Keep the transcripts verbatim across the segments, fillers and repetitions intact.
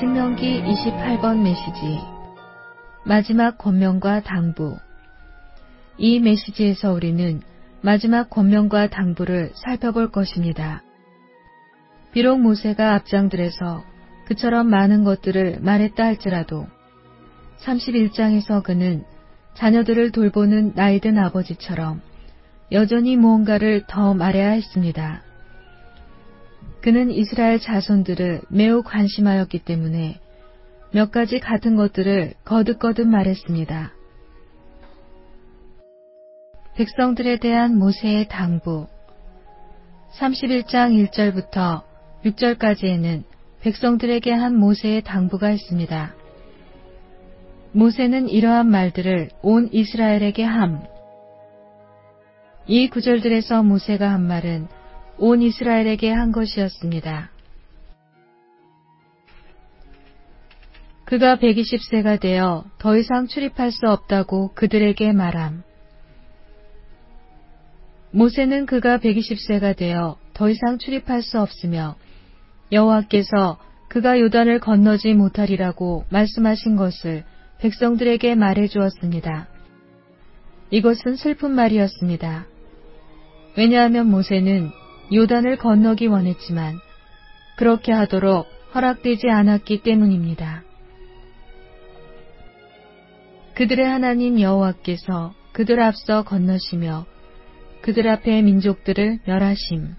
신명기 이십팔 번 메시지 마지막 권면과 당부. 이 메시지에서 우리는 마지막 권면과 당부를 살펴볼 것입니다. 비록 모세가 앞장들에서 그처럼 많은 것들을 말했다 할지라도 삼십일 장에서 그는 자녀들을 돌보는 나이든 아버지처럼 여전히 무언가를 더 말해야 했습니다. 그는 이스라엘 자손들을 매우 관심하였기 때문에 몇 가지 같은 것들을 거듭거듭 말했습니다. 백성들에 대한 모세의 당부. 삼십일 장 일 절부터 육 절까지에는 백성들에게 한 모세의 당부가 있습니다. 모세는 이러한 말들을 온 이스라엘에게 함. 이 구절들에서 모세가 한 말은 온 이스라엘에게 한 것이었습니다. 그가 백이십 세가 되어 더 이상 출입할 수 없다고 그들에게 말함. 모세는 그가 백이십 세가 되어 더 이상 출입할 수 없으며 여호와께서 그가 요단을 건너지 못하리라고 말씀하신 것을 백성들에게 말해 주었습니다. 이것은 슬픈 말이었습니다. 왜냐하면 모세는 요단을 건너기 원했지만 그렇게 하도록 허락되지 않았기 때문입니다. 그들의 하나님 여호와께서 그들 앞서 건너시며 그들 앞에 민족들을 멸하심.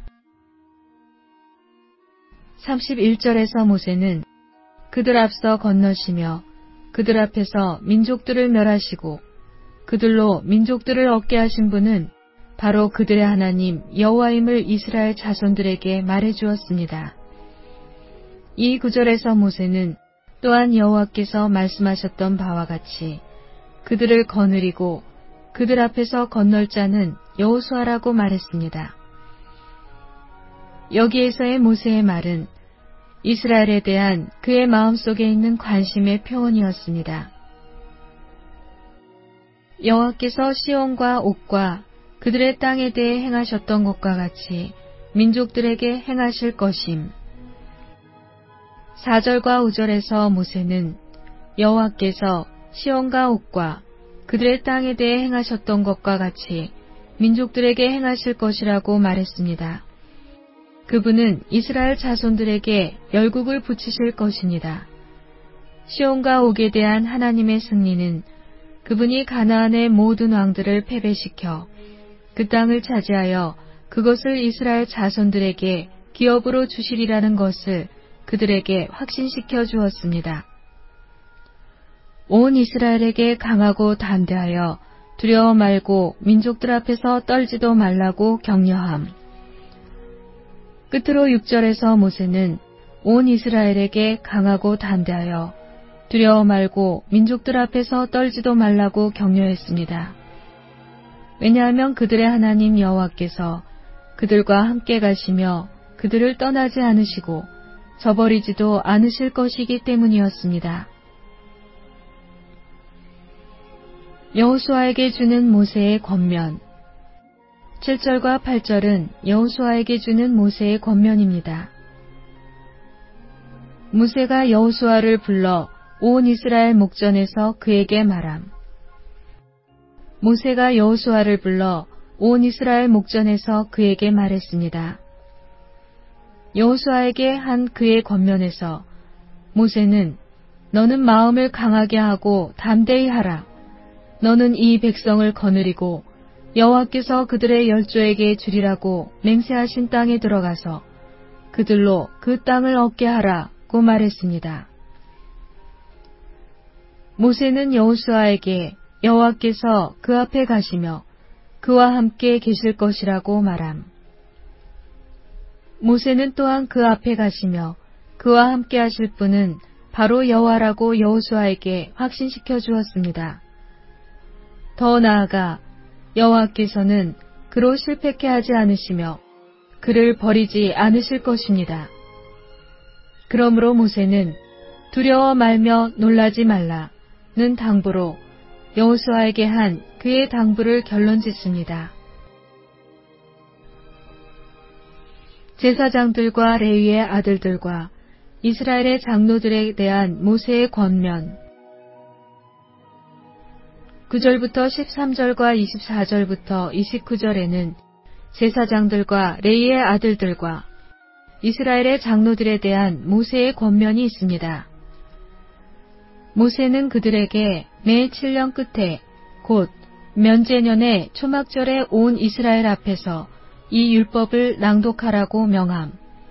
삼십일 절에서 모세는 그들 앞서 건너시며 그들 앞에서 민족들을 멸하시고 그들로 민족들을 얻게 하신 분은 바로 그들의 하나님 여호와임을 이스라엘 자손들에게 말해 주었습니다. 이 구절에서 모세는 또한 여호와께서 말씀하셨던 바와 같이 그들을 거느리고 그들 앞에서 건널 자는 여호수아라고 말했습니다. 여기에서의 모세의 말은 이스라엘에 대한 그의 마음속에 있는 관심의 표현이었습니다. 여호와께서 시온과 옥과 그들의 땅에 대해 행하셨던 것과 같이 민족들에게 행하실 것임. 사 절과 오 절에서 모세는 여호와께서 시온과 옥과 그들의 땅에 대해 행하셨던 것과 같이 민족들에게 행하실 것이라고 말했습니다. 그분은 이스라엘 자손들에게 열국을 붙이실 것입니다. 시온과 옥에 대한 하나님의 승리는 그분이 가나안의 모든 왕들을 패배시켜 그 땅을 차지하여 그것을 이스라엘 자손들에게 기업으로 주시리라는 것을 그들에게 확신시켜 주었습니다. 온 이스라엘에게 강하고 담대하여 두려워 말고 민족들 앞에서 떨지도 말라고 격려함. 끝으로 육 절에서 모세는 온 이스라엘에게 강하고 담대하여 두려워 말고 민족들 앞에서 떨지도 말라고 격려했습니다. 왜냐하면 그들의 하나님 여호와께서 그들과 함께 가시며 그들을 떠나지 않으시고 저버리지도 않으실 것이기 때문이었습니다. 여호수아에게 주는 모세의 권면. 칠 절과 팔 절은 여호수아에게 주는 모세의 권면입니다. 모세가 여호수아를 불러 온 이스라엘 목전에서 그에게 말함. 모세가 여호수아를 불러 온 이스라엘 목전에서 그에게 말했습니다. 여호수아에게 한 그의 권면에서 모세는 너는 마음을 강하게 하고 담대히 하라. 너는 이 백성을 거느리고 여호와께서 그들의 열조에게 주리라고 맹세하신 땅에 들어가서 그들로 그 땅을 얻게 하라고 말했습니다. 모세는 여호수아에게 여호와께서 그 앞에 가시며 그와 함께 계실 것이라고 말함. 모세는 또한 그 앞에 가시며 그와 함께 하실 분은 바로 여호와라고 여호수아에게 확신시켜 주었습니다. 더 나아가 여호와께서는 그로 실패케 하지 않으시며 그를 버리지 않으실 것입니다. 그러므로 모세는 두려워 말며 놀라지 말라는 당부로 여호수아에게 한 그의 당부를 결론짓습니다. 제사장들과 레위의 아들들과 이스라엘의 장로들에 대한 모세의 권면. 구 절부터 십삼 절과 이십사 절부터 이십구 절에는 제사장들과 레위의 아들들과 이스라엘의 장로들에 대한 모세의 권면이 있습니다. 모세는 그들에게 매 칠 년 끝에 곧 면제년의 초막절에 온 이스라엘 앞에서 이 율법을 낭독하라고 명함.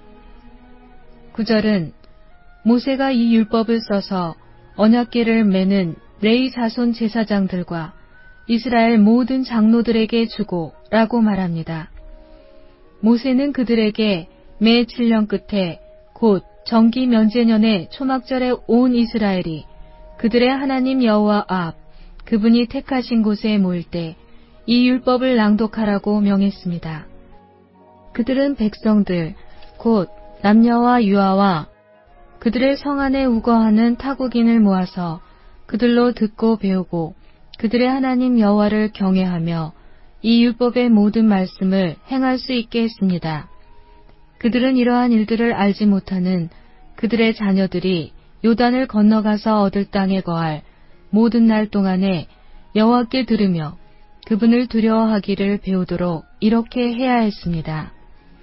구 절은 모세가 이 율법을 써서 언약궤를 매는 레위 자손 제사장들과 이스라엘 모든 장로들에게 주고 라고 말합니다. 모세는 그들에게 매 칠 년 끝에 곧 정기 면제년의 초막절에 온 이스라엘이 그들의 하나님 여호와 앞 그분이 택하신 곳에 모일 때 이 율법을 낭독하라고 명했습니다. 그들은 백성들 곧 남녀와 유아와 그들의 성 안에 우거하는 타국인을 모아서 그들로 듣고 배우고 그들의 하나님 여호와를 경외하며 이 율법의 모든 말씀을 행할 수 있게 했습니다. 그들은 이러한 일들을 알지 못하는 그들의 자녀들이 요단을 건너가서 얻을 땅에 거할 모든 날 동안에 여호와께 들으며 그분을 두려워하기를 배우도록 이렇게 해야 했습니다.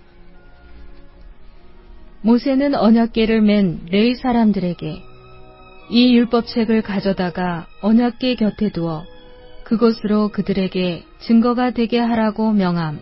모세는 언약궤를 맨 레위 사람들에게 이 율법책을 가져다가 언약궤 곁에 두어 그것으로 그들에게 증거가 되게 하라고 명함.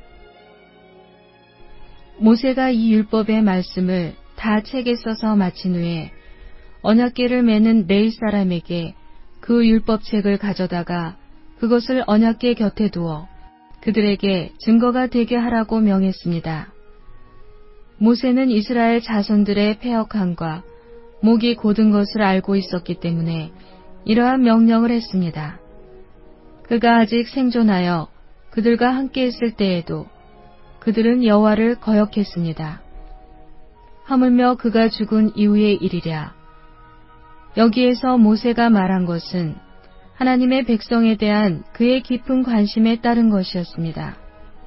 모세가 이 율법의 말씀을 다 책에 써서 마친 후에 언약궤를 매는 레위 사람에게 그 율법책을 가져다가 그것을 언약궤 곁에 두어 그들에게 증거가 되게 하라고 명했습니다. 모세는 이스라엘 자손들의 패역함과 목이 곧은 것을 알고 있었기 때문에 이러한 명령을 했습니다. 그가 아직 생존하여 그들과 함께 있을 때에도 그들은 여호와를 거역했습니다. 하물며 그가 죽은 이후의 일이랴. 여기에서 모세가 말한 것은 하나님의 백성에 대한 그의 깊은 관심에 따른 것이었습니다.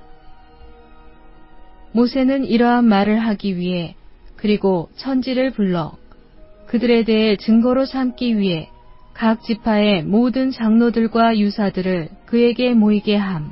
모세는 이러한 말을 하기 위해 그리고 천지를 불러 그들에 대해 증거로 삼기 위해 각 지파의 모든 장로들과 유사들을 그에게 모이게 함.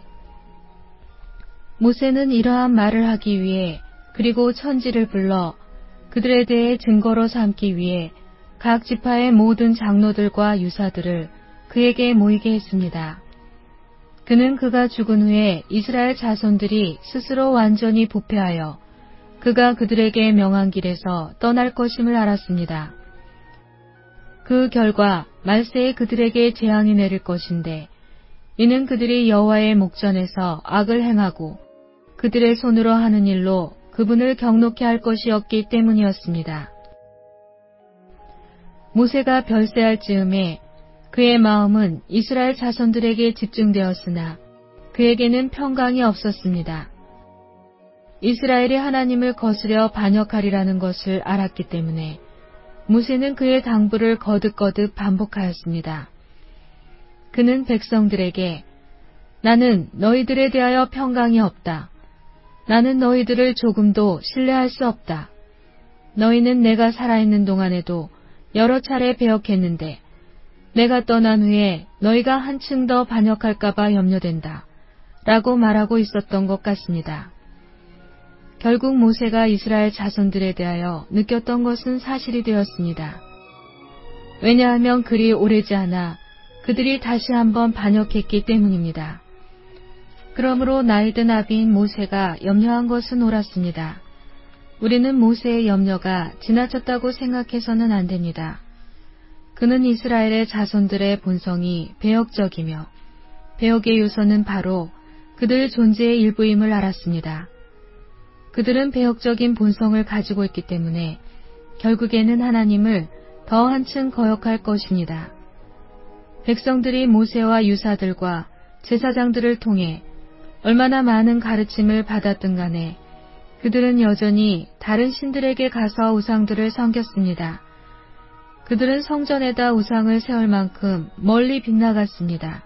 모세는 이러한 말을 하기 위해 그리고 천지를 불러 그들에 대해 증거로 삼기 위해 각 지파의 모든 장로들과 유사들을 그에게 모이게 했습니다. 그는 그가 죽은 후에 이스라엘 자손들이 스스로 완전히 부패하여 그가 그들에게 명한 길에서 떠날 것임을 알았습니다. 그 결과 말세에 그들에게 재앙이 내릴 것인데 이는 그들이 여호와의 목전에서 악을 행하고 그들의 손으로 하는 일로 그분을 경노케 할 것이었기 때문이었습니다. 모세가 별세할 즈음에 그의 마음은 이스라엘 자손들에게 집중되었으나 그에게는 평강이 없었습니다. 이스라엘이 하나님을 거스려 반역하리라는 것을 알았기 때문에 모세는 그의 당부를 거듭거듭 반복하였습니다. 그는 백성들에게 나는 너희들에 대하여 평강이 없다. 나는 너희들을 조금도 신뢰할 수 없다. 너희는 내가 살아있는 동안에도 여러 차례 배역했는데 내가 떠난 후에 너희가 한층 더 반역할까봐 염려된다. 라고 말하고 있었던 것 같습니다. 결국 모세가 이스라엘 자손들에 대하여 느꼈던 것은 사실이 되었습니다. 왜냐하면 그리 오래지 않아 그들이 다시 한번 반역했기 때문입니다. 그러므로 나이든 아비인 모세가 염려한 것은 옳았습니다. 우리는 모세의 염려가 지나쳤다고 생각해서는 안 됩니다. 그는 이스라엘의 자손들의 본성이 배역적이며 배역의 요소는 바로 그들 존재의 일부임을 알았습니다. 그들은 배역적인 본성을 가지고 있기 때문에 결국에는 하나님을 더 한층 거역할 것입니다. 백성들이 모세와 유사들과 제사장들을 통해 얼마나 많은 가르침을 받았든 간에 그들은 여전히 다른 신들에게 가서 우상들을 섬겼습니다. 그들은 성전에다 우상을 세울 만큼 멀리 빗나갔습니다.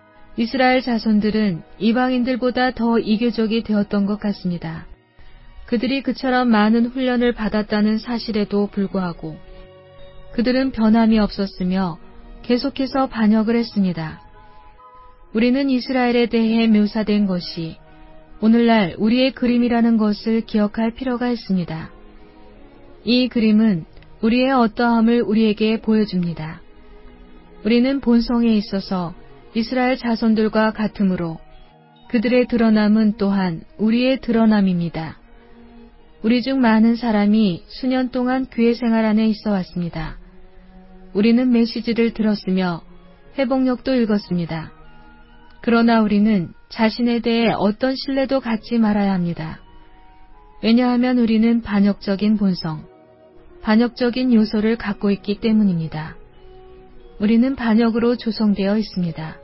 이스라엘 자손들은 이방인들보다 더 이교적이 되었던 것 같습니다. 그들이 그처럼 많은 훈련을 받았다는 사실에도 불구하고 그들은 변함이 없었으며 계속해서 반역을 했습니다. 우리는 이스라엘에 대해 묘사된 것이 오늘날 우리의 그림이라는 것을 기억할 필요가 있습니다. 이 그림은 우리의 어떠함을 우리에게 보여줍니다. 우리는 본성에 있어서 이스라엘 자손들과 같으므로 그들의 드러남은 또한 우리의 드러남입니다. 우리 중 많은 사람이 수년 동안 교회 생활 안에 있어 왔습니다. 우리는 메시지를 들었으며 회복력도 읽었습니다. 그러나 우리는 자신에 대해 어떤 신뢰도 갖지 말아야 합니다. 왜냐하면 우리는 반역적인 본성, 반역적인 요소를 갖고 있기 때문입니다. 우리는 반역으로 조성되어 있습니다.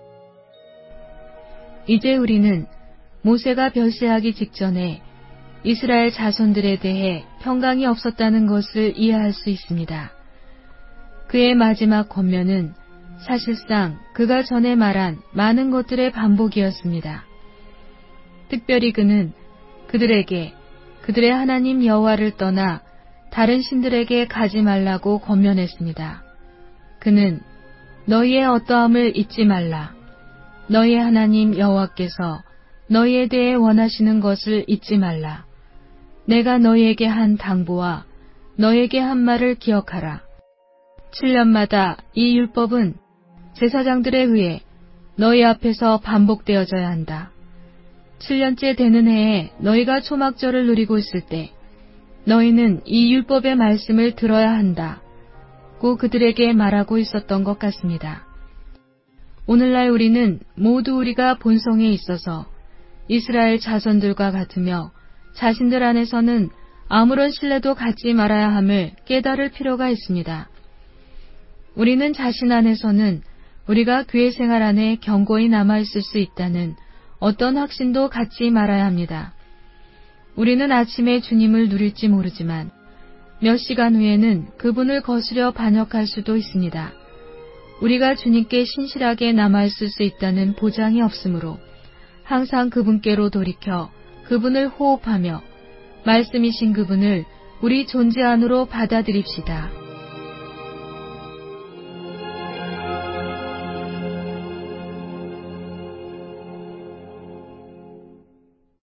이제 우리는 모세가 별세하기 직전에 이스라엘 자손들에 대해 평강이 없었다는 것을 이해할 수 있습니다. 그의 마지막 권면은 사실상 그가 전에 말한 많은 것들의 반복이었습니다. 특별히 그는 그들에게 그들의 하나님 여호와를 떠나 다른 신들에게 가지 말라고 권면했습니다. 그는 너희의 어떠함을 잊지 말라. 너희의 하나님 여호와께서 너희에 대해 원하시는 것을 잊지 말라. 내가 너희에게 한 당부와 너희에게 한 말을 기억하라. 칠 년마다 이 율법은 제사장들에 의해 너희 앞에서 반복되어져야 한다. 칠 년째 되는 해에 너희가 초막절을 누리고 있을 때 너희는 이 율법의 말씀을 들어야 한다. 고 그들에게 말하고 있었던 것 같습니다. 오늘날 우리는 모두 우리가 본성에 있어서 이스라엘 자손들과 같으며 자신들 안에서는 아무런 신뢰도 갖지 말아야 함을 깨달을 필요가 있습니다. 우리는 자신 안에서는 우리가 교회 생활 안에 견고히 남아있을 수 있다는 어떤 확신도 갖지 말아야 합니다. 우리는 아침에 주님을 누릴지 모르지만 몇 시간 후에는 그분을 거스려 반역할 수도 있습니다. 우리가 주님께 신실하게 남아있을 수 있다는 보장이 없으므로 항상 그분께로 돌이켜 그분을 호흡하며 말씀이신 그분을 우리 존재 안으로 받아들입시다.